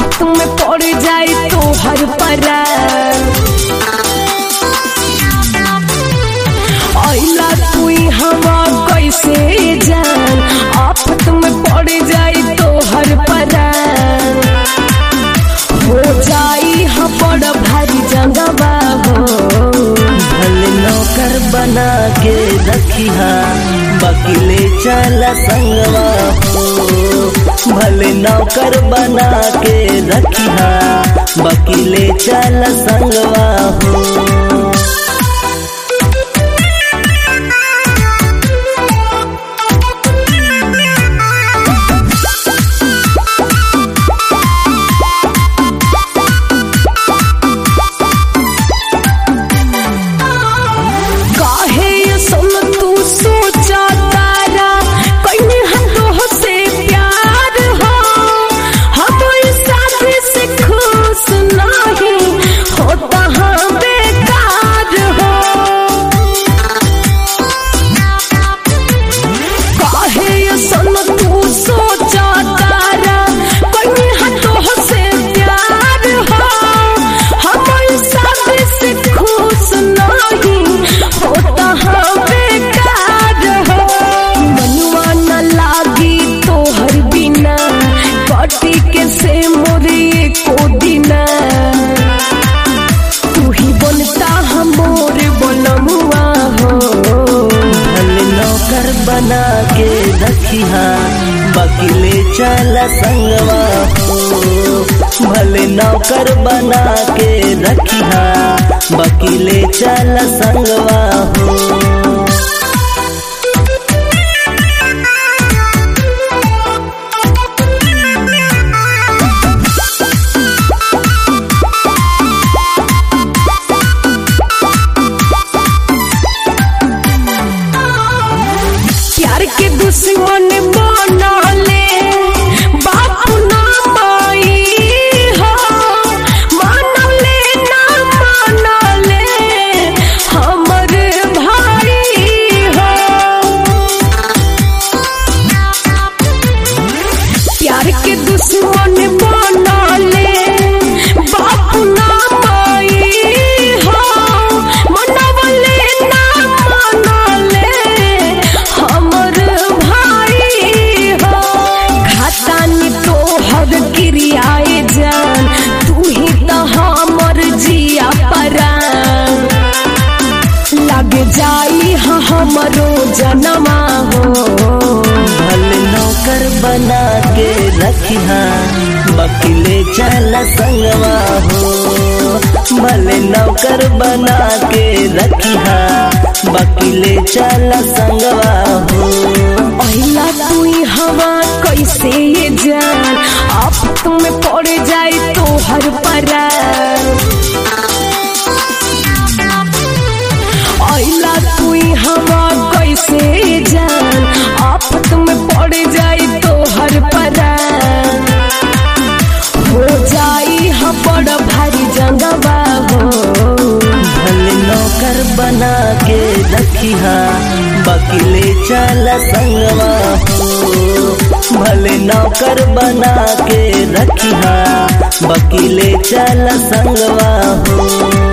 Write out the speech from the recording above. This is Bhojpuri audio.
आफत में पड़ जाए तो हर परान। आइला तू हवा कैसे जान, आफत में पड़ जाए तो हर परान। हो जाई हा बड़ भारी जंगवा हो, भले नौकर बना के रखिहा बाकी ले चला संगवा हो। भले नौकर बना के रखिहा बाकी ले चला संगवा हो। बना के रखिहा बाकी ले चला संगवा हो। भले नौकर बना के रखिहा बाकी ले चला संगवा हो। दुश्मन बना ले बाप ना माई हो, मान ले ना मान ले हमर भाई हो। प्यार के दुश्मन बना ले बाप ना माई हो, मनवा ले ना मान ले हमर क्रियाए जान। तू ही तो हमर जिया परान, लग जाई हमरो जनमा हो। भले नौकर बना के रखिहा बाकी ले चला संगवा हो। भले नौकर बना के रखिहा बाकी ले चला संगवा हो। अहिला तू हवा कैसे जान, आफत में पड़ जाए तो हर परान। अहिला तू हवा कैसे जान, आफत में पड़ जाए तो हर परान। हो जाई हा बड़ भारी जंगवा हो। भले नौकर बना के रखिहा बाकी ले चला संगवा हो। भले नौकर बना के रखिहा बाकी ले चला संगवा हो।